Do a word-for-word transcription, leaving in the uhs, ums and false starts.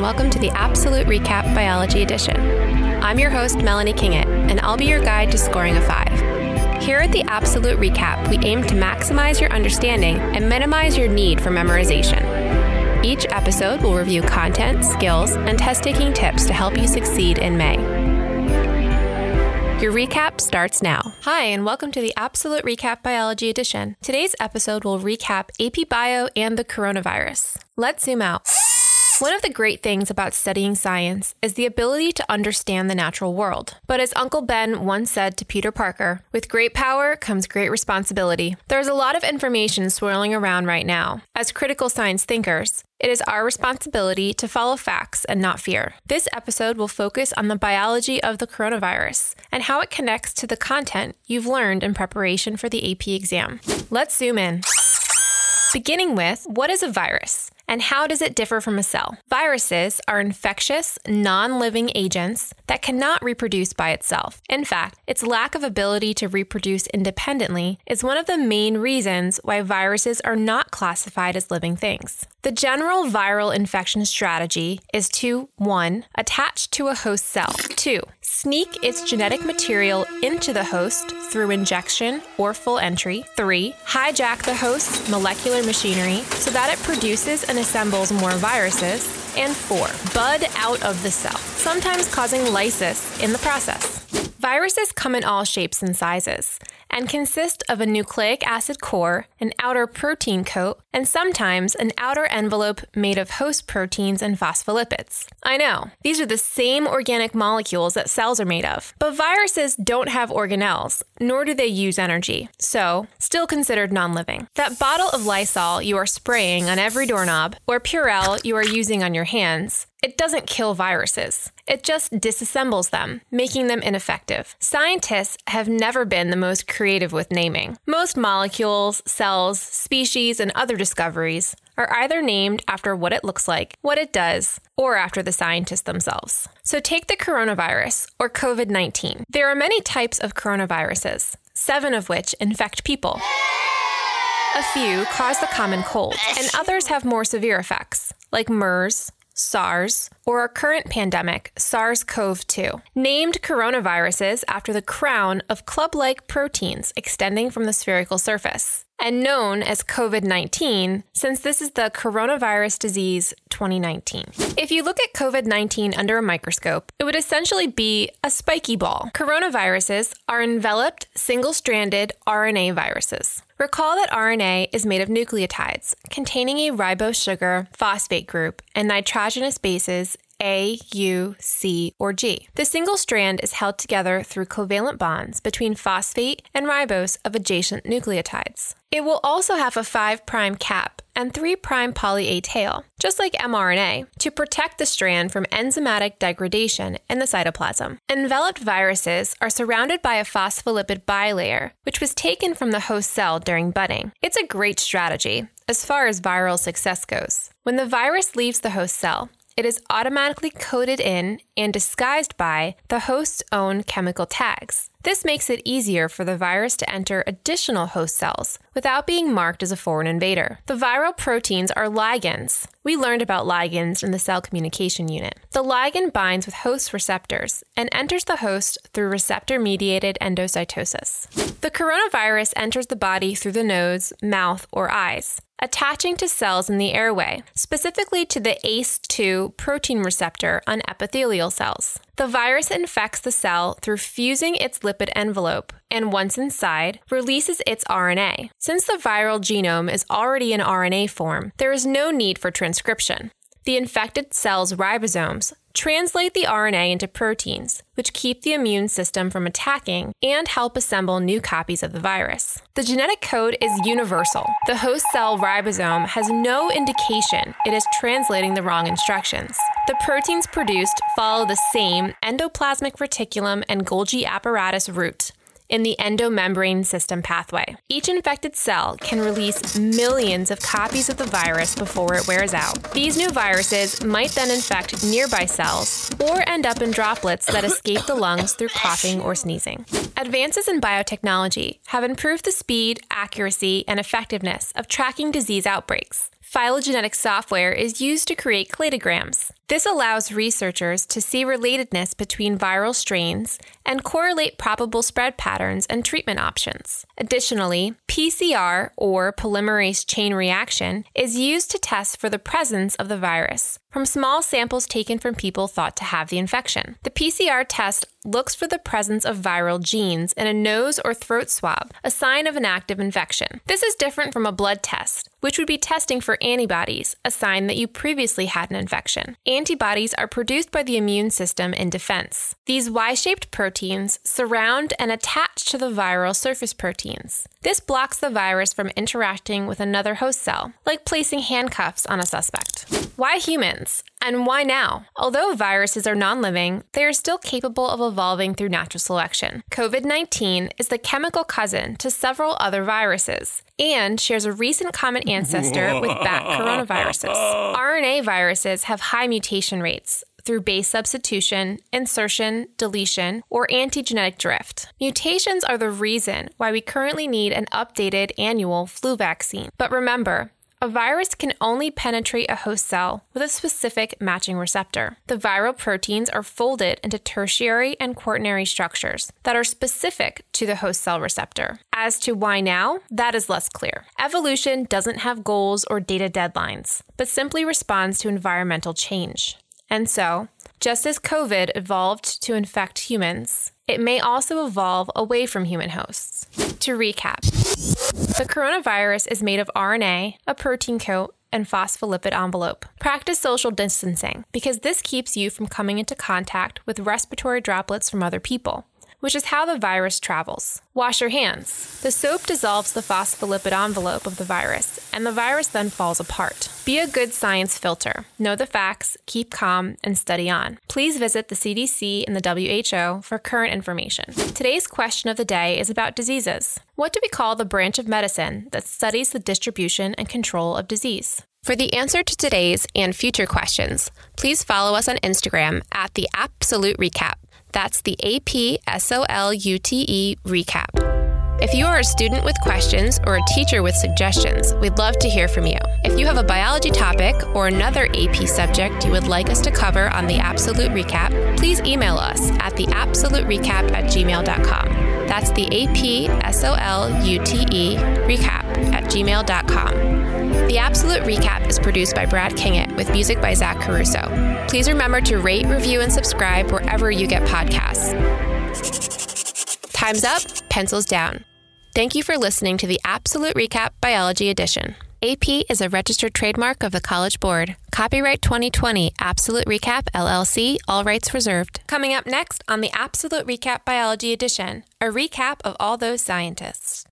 welcome to the Absolute Recap Biology Edition. I'm your host, Melanie Kingett, and I'll be your guide to scoring a five. Here at the Absolute Recap, we aim to maximize your understanding and minimize your need for memorization. Each episode will review content, skills, and test-taking tips to help you succeed in May. Your recap starts now. Hi, and welcome to the Absolute Recap Biology Edition. Today's episode will recap A P Bio and the coronavirus. Let's zoom out. One of the great things about studying science is the ability to understand the natural world. But as Uncle Ben once said to Peter Parker, with great power comes great responsibility. There's a lot of information swirling around right now. As critical science thinkers, it is our responsibility to follow facts and not fear. This episode will focus on the biology of the coronavirus and how it connects to the content you've learned in preparation for the A P exam. Let's zoom in. Beginning with, what is a virus? And how does it differ from a cell? Viruses are infectious, non-living agents that cannot reproduce by itself. In fact, its lack of ability to reproduce independently is one of the main reasons why viruses are not classified as living things. The general viral infection strategy is to one Attach to a host cell, two Sneak its genetic material into the host through injection or full entry, three Hijack the host's molecular machinery so that it produces an and assembles more viruses, and four, bud out of the cell, sometimes causing lysis in the process. Viruses come in all shapes and sizes, and consist of a nucleic acid core, an outer protein coat, and sometimes an outer envelope made of host proteins and phospholipids. I know, these are the same organic molecules that cells are made of, but viruses don't have organelles, nor do they use energy, so still considered non-living. That bottle of Lysol you are spraying on every doorknob, or Purell you are using on your hands, it doesn't kill viruses. It just disassembles them, making them ineffective. Scientists have never been the most creative with naming. Most molecules, cells, species, and other discoveries are either named after what it looks like, what it does, or after the scientists themselves. So take the coronavirus, or covid nineteen. There are many types of coronaviruses, seven of which infect people. A few cause the common cold, and others have more severe effects, like MERS, SARS, or our current pandemic, SARS-C o V two, named coronaviruses after the crown of club-like proteins extending from the spherical surface, and known as covid nineteen since this is the coronavirus disease twenty nineteen. If you look at covid nineteen under a microscope, it would essentially be a spiky ball. Coronaviruses are enveloped, single-stranded R N A viruses. Recall that R N A is made of nucleotides containing a ribose sugar phosphate group and nitrogenous bases A, U, C, or G. The single strand is held together through covalent bonds between phosphate and ribose of adjacent nucleotides. It will also have a five prime cap and three prime poly A tail, just like mRNA, to protect the strand from enzymatic degradation in the cytoplasm. Enveloped viruses are surrounded by a phospholipid bilayer, which was taken from the host cell during budding. It's a great strategy as far as viral success goes. When the virus leaves the host cell, it is automatically coded in and disguised by the host's own chemical tags. This makes it easier for the virus to enter additional host cells without being marked as a foreign invader. The viral proteins are ligands. We learned about ligands in the cell communication unit. The ligand binds with host receptors and enters the host through receptor-mediated endocytosis. The coronavirus enters the body through the nose, mouth, or eyes, attaching to cells in the airway, specifically to the A C E two protein receptor on epithelial cells. The virus infects the cell through fusing its lipid envelope, and once inside, releases its R N A. Since the viral genome is already in R N A form, there is no need for transcription. The infected cell's ribosomes translate the R N A into proteins, which keep the immune system from attacking and help assemble new copies of the virus. The genetic code is universal. The host cell ribosome has no indication it is translating the wrong instructions. The proteins produced follow the same endoplasmic reticulum and Golgi apparatus route in the endomembrane system pathway. Each infected cell can release millions of copies of the virus before it wears out. These new viruses might then infect nearby cells or end up in droplets that escape the lungs through coughing or sneezing. Advances in biotechnology have improved the speed, accuracy, and effectiveness of tracking disease outbreaks. Phylogenetic software is used to create cladograms. This allows researchers to see relatedness between viral strains and correlate probable spread patterns and treatment options. Additionally, P C R, or polymerase chain reaction, is used to test for the presence of the virus from small samples taken from people thought to have the infection. The P C R test looks for the presence of viral genes in a nose or throat swab, a sign of an active infection. This is different from a blood test, which would be testing for antibodies, a sign that you previously had an infection. Antibodies are produced by the immune system in defense. These Y-shaped proteins surround and attach to the viral surface proteins. This blocks the virus from interacting with another host cell, like placing handcuffs on a suspect. Why humans? And why now? Although viruses are non-living, they are still capable of evolving through natural selection. COVID nineteen is the chemical cousin to several other viruses and shares a recent common ancestor with bat coronaviruses. R N A viruses have high mutation rates through base substitution, insertion, deletion, or antigenetic drift. Mutations are the reason why we currently need an updated annual flu vaccine. But remember, a virus can only penetrate a host cell with a specific matching receptor. The viral proteins are folded into tertiary and quaternary structures that are specific to the host cell receptor. As to why now, that is less clear. Evolution doesn't have goals or data deadlines, but simply responds to environmental change. And so, just as COVID evolved to infect humans, it may also evolve away from human hosts. To recap, the coronavirus is made of R N A, a protein coat, and phospholipid envelope. Practice social distancing because this keeps you from coming into contact with respiratory droplets from other people, which is how the virus travels. Wash your hands. The soap dissolves the phospholipid envelope of the virus, and the virus then falls apart. Be a good science filter. Know the facts, keep calm, and study on. Please visit the C D C and the W H O for current information. Today's question of the day is about diseases. What do we call the branch of medicine that studies the distribution and control of disease? For the answer to today's and future questions, please follow us on Instagram at the Absolute Recap. That's the A P S O L U T E recap. If you are a student with questions or a teacher with suggestions, we'd love to hear from you. If you have a biology topic or another A P subject you would like us to cover on the Absolute Recap, please email us at the absolute recap at gmail dot com. That's the A P S O L U T E recap at gmail dot com. The Absolute Recap is produced by Brad Kingett with music by Zach Caruso. Please remember to rate, review, and subscribe wherever you get podcasts. Time's up, pencils down. Thank you for listening to the Absolute Recap Biology Edition. A P is a registered trademark of the College Board. Copyright twenty twenty, Absolute Recap, L L C, all rights reserved. Coming up next on the Absolute Recap Biology Edition, a recap of all those scientists.